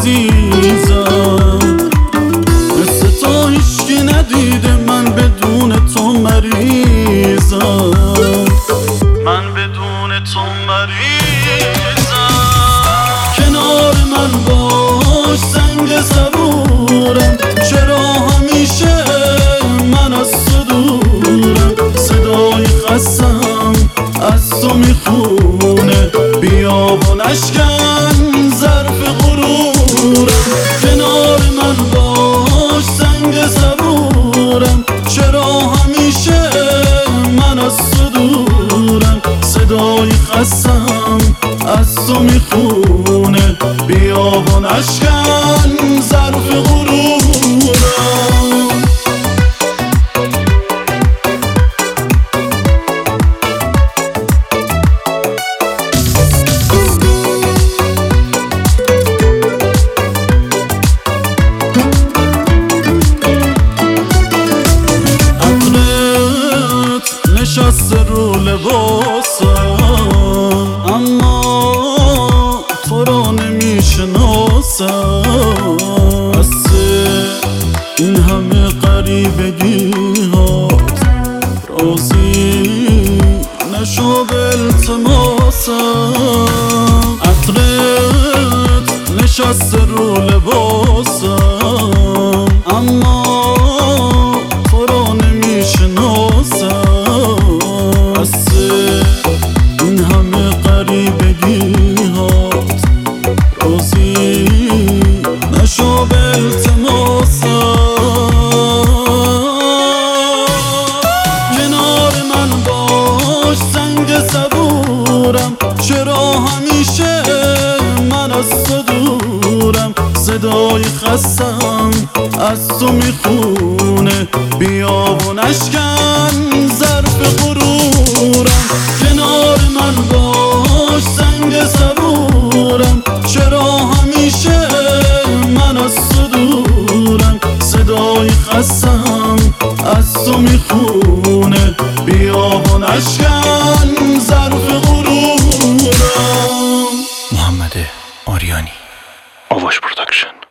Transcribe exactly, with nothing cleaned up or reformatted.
عزیزم، مثل تو هیچکی ندیده، من بدون تو مریضم، من بدون تو مریضم. کنار من باش سنگ صبورم، چرا همیشه من از تو دورم؟ صدای خستم از تو میخونه، بیابان اشکن ظرف غرورم. کنار من باش سنگ صبورم، چرا همیشه من از تو دورم؟ صدای خستم از تو میخونه، بیابان اشکن ظرف غرورم. نشسته رو لباسم، اما تو را نمیشناسم. بس این همه غریبگی هات، راضی نشو به التماسم. عطرت نشسته رو لباسم، اما تو را نمیشناسم. این همه غریبگی هات، راضی نشو به التماسم. کنار من باش سنگ صبورم، چرا همیشه من از تو دورم؟ صدای خستم از تو میخونه، بیابون اشکن ظرف غرورم. کنار من باش سنگ صبورم، چرا همیشه من از تو دورم؟ صدای خستم از تو میخونه، بیابان اشکن ظرف غرورم. محمد آریانی، آواش پروداکشن.